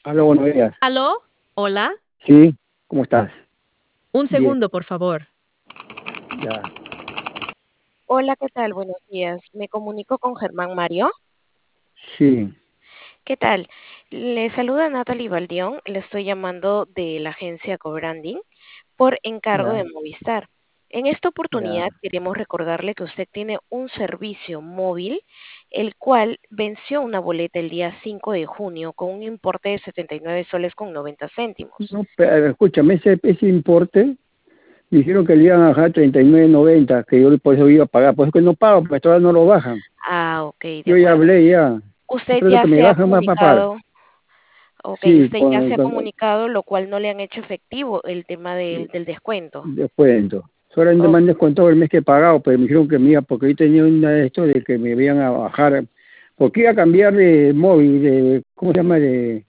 Hola, buenos días. ¿Aló? Hola. Sí, ¿cómo estás? Un Bien, segundo, por favor. ya. Hola, ¿qué tal? Buenos días. Me comunico con Germán Mario. Sí, ¿Qué tal? Le saluda Natalie Baldión. Le estoy llamando de la agencia Cobranding por encargo de ya, Movistar. En esta ya. oportunidad queremos recordarle que usted tiene un servicio móvil, el cual venció una boleta el día 5 de junio con un importe de 79 soles con 90 céntimos. No, pero escúchame, ese importe, me dijeron que le iban a bajar 39.90, que yo por eso iba a pagar. Por eso que no pago, pues todavía no lo bajan. Ah, ok, de Yo ya acuerdo. hablé, ya. Usted Espero ya que me se ha bajen más papá. comunicado. Ok, Sí, usted ya se ha comunicado, lo cual no le han hecho efectivo el tema del descuento. descuento. Solamente Oh, me han descontado el mes que he pagado, pero me dijeron que me iba, porque yo tenía una de esto de que me iban a bajar, porque iba a cambiar de móvil, ¿cómo se llama?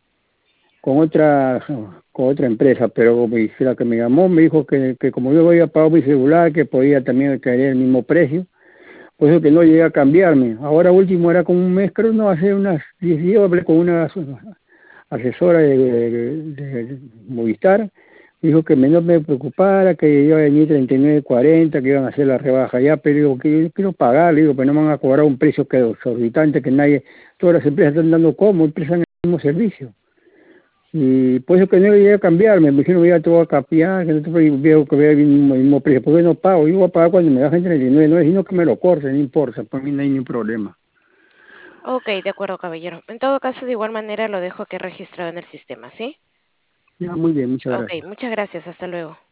Con otra empresa, pero la que me llamó me dijo que como yo había pagado mi celular, que podía también caer el mismo precio, por eso que no llegué a cambiarme. Ahora último era como un mes, creo, no, hace unas 10 días hablé con una asesora de Movistar, dijo que no me preocupara, que iba a venir 39.40, que iban a hacer la rebaja ya, pero digo que yo quiero pagar, le digo, pero no me van a cobrar un precio que exorbitante, que nadie, todas las empresas están dando como, prestan el mismo servicio. Y por eso que no iba a cambiarme, me dijeron, ya te voy a cambiar, que no te veo que vea el mismo precio, porque no pago, yo voy a pagar cuando me bajen 39, no es sino que me lo corten, no importa, por mí no hay ningún problema. ok, de acuerdo, caballero. En todo caso, de igual manera lo dejo aquí registrado en el sistema, ¿sí? Ya, muy bien, muchas Ok, gracias. muchas gracias. Hasta luego.